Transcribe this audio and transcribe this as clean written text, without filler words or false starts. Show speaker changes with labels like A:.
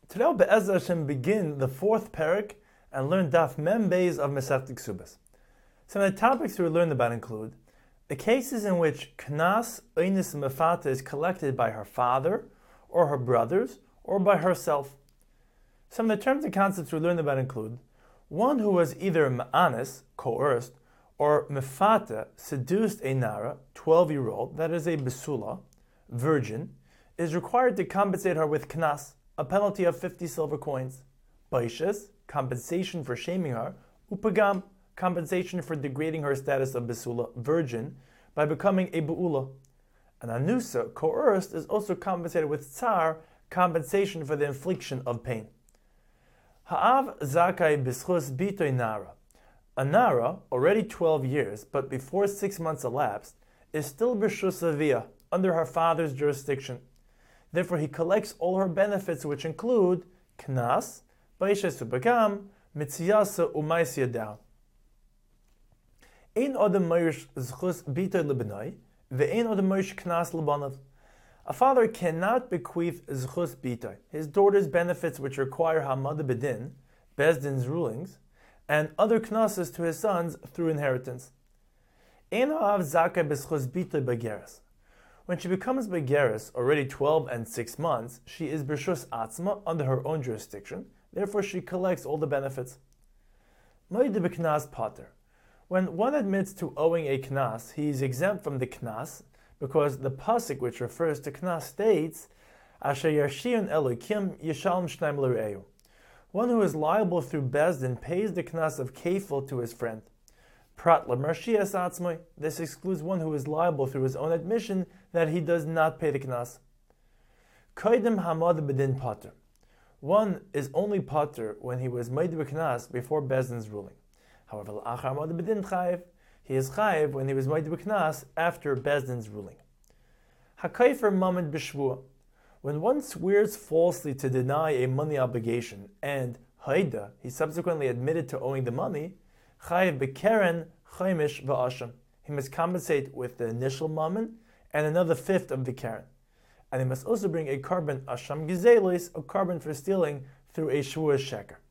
A: Today we'll Be'ez Hashem begin the fourth parak and learn Daf Mem Beis of Masechta Ksubas. Some of the topics we learned about include the cases in which Knas Einis Mefata is collected by her father, or her brothers, or by herself. Some of the terms and concepts we learned about include one who was either Ma'anis, coerced, or Mefata, seduced a Nara, 12-year-old, that is a Besula, virgin, is required to compensate her with Knas, a penalty of 50 silver coins. Baishes, compensation for shaming her. Upagam, compensation for degrading her status of Besula, virgin, by becoming a Be'ula. And Anusa, coerced, is also compensated with Tsar, compensation for the infliction of pain. Ha'av zakai b'schus bitoy nara. A Nara, already 12 years, but before 6 months elapsed, is still b'shus avia, under her father's jurisdiction. Therefore, he collects all her benefits, which include Knas, Baishes Ubagam, Mitziyasa Umaisya Down. Ein Odem Moirish Zchus Bitoy Lebenoi, Ve'ein Odem Moirish Knas Lebanav. A father cannot bequeath Zchus Bitoy, his daughter's benefits which require Hamad Bedin, Bezdin's rulings, and other Knases to his sons through inheritance. Ein Ha'av Zakai B'Zchus Bitoy Bageres. When she becomes Begeres, already 12 and 6 months, she is B'Shus Atzma, under her own jurisdiction, therefore she collects all the benefits. Moide B'Knas Pater. When one admits to owing a Knas, he is exempt from the Knas, because the pasuk which refers to Knas states, Asher Yarshion Elokim Yishalm Shnaim L'Re'eu. One who is liable through Bezdin pays the Knas of Kefil to his friend. Prat L'Marshias Atzmai. This excludes one who is liable through his own admission that he does not pay the Knas. Koidim Hamad Bedin Pater. One is only Pater when he was made Knas before Bezdin's ruling. However, L'achar Hamad Bedin Chayiv, he is Chayiv when he was made Knas after Bezdin's ruling. Hakaifer Mamad B'Shvua. When one swears falsely to deny a money obligation, and Haida, he subsequently admitted to owing the money, Chayiv B'Keren Chaimish V'Asham. He must compensate with the initial mammon and another fifth of the keren. And he must also bring a carbon Asham Gizelis, a carbon for stealing through a Shvuah Sheker.